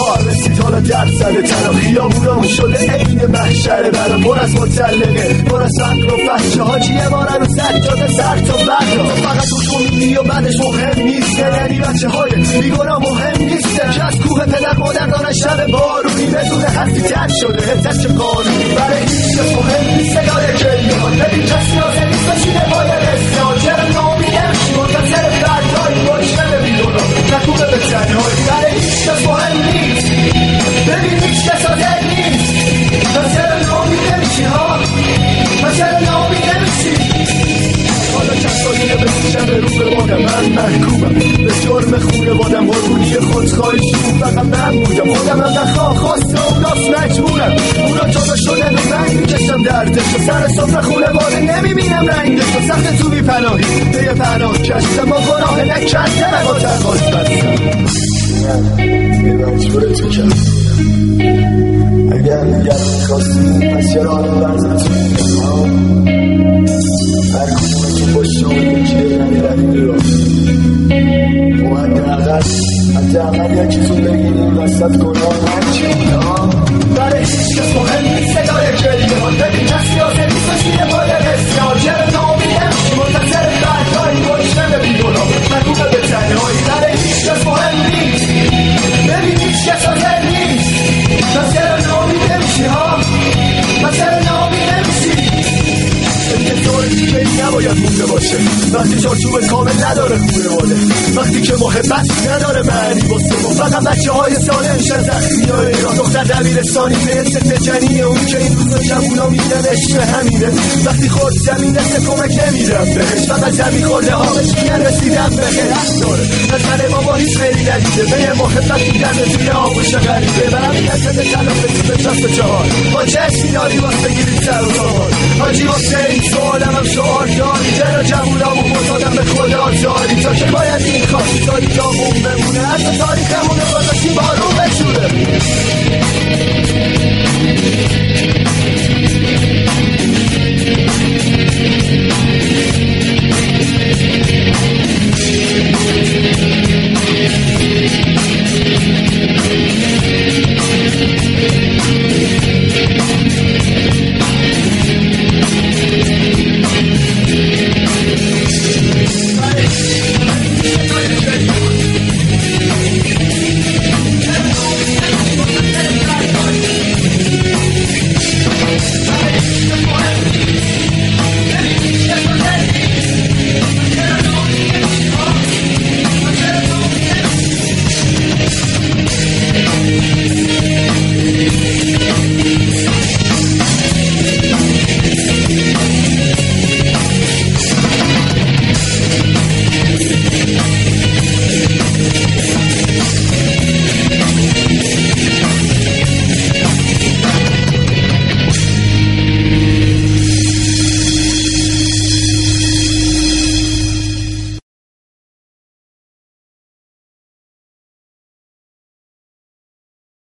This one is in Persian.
چهار رسید حالا درد زده تنها خیابونامون شده عین محشره برا پر از مطلقه پر از فقر و فحشه حاجیه بارن و سجاده سر تا بردا فقط توش موندی و بعدش مهم نیست یعنی بچه های بیگناه مهم نیستن که از کوه پدر مادر دارن شب بارونی بدون حرفی تک شده حتت چه قانونی برای هیچ کس مهم نیست سگاه گریه ها ببین کسی حاضر نیست بشینه پای رسیان چرا نامیده میشی منتظر بردایی باشه نمیدونم نکوبه به تنهایی برای هیچ کس مهم نیست ببین هیچ کس حاضر نیست چرا نامیده میشی ها چرا نامیده میشی حالا کسایی که بسیشن به رو به مادم من محکومم به جرم خونوادم قربونی خودخواهی شون فقط من بودم خودم هم نخواه خواسته اوناس مجبورم اونا جدا شدن و من میکشم دردش و سر صفر خونواده نمیبینم رنگش و سخت تو میپناهی به یه پناه کشتم با گناه نکرده با تقاس بستم یه مجبور تو کردم اگر میخواستی پس یه راه برزتون هر کدومتون با شما یکی رنی رنی را و حداقل یکیتون بگیریم وسط گناه نکنه برای هیچ کس مهم نیست صدای گریه ها ببین کسی حاضر نیست بشینه پای رسیان چرا نامیده میشی منتظر بردایی باشه ببین گناه نکوبه به تنهایی برای هیچ کس مهم نیست ببین هیچ کس حاضر نیست چرا نامیده میشی ها چرا نامیده میشی انتظار دیگه نباید مونده باشه وقتی چارچوب کامل نداره خونواده وقتی که محبت نداره معنی واسه ما فقط بچه های ساله میشن زخمی های ایران دختر دبیرستانی مثل جنین اون که این روزا جوونا میدن عشق همینه وقتی خورد زمین دست کمک نمیدم بهش فقط زمین خورده آبش میگن رسیدم به خیلی حق داره از من بابا هیچ خیلی ندیده به یه محبت میگن توی آبوش غریبه برم این دست تلافه تو به چست چهار با چشمی داری واسه گیری سر و سوال حاجی واسه این سوالم هم شعار داری چرا جوونامو مزادم به خدا داری تا که باید این خواهی تاریخ همون بمونه حتی تاریخ همونه بازاشی بارون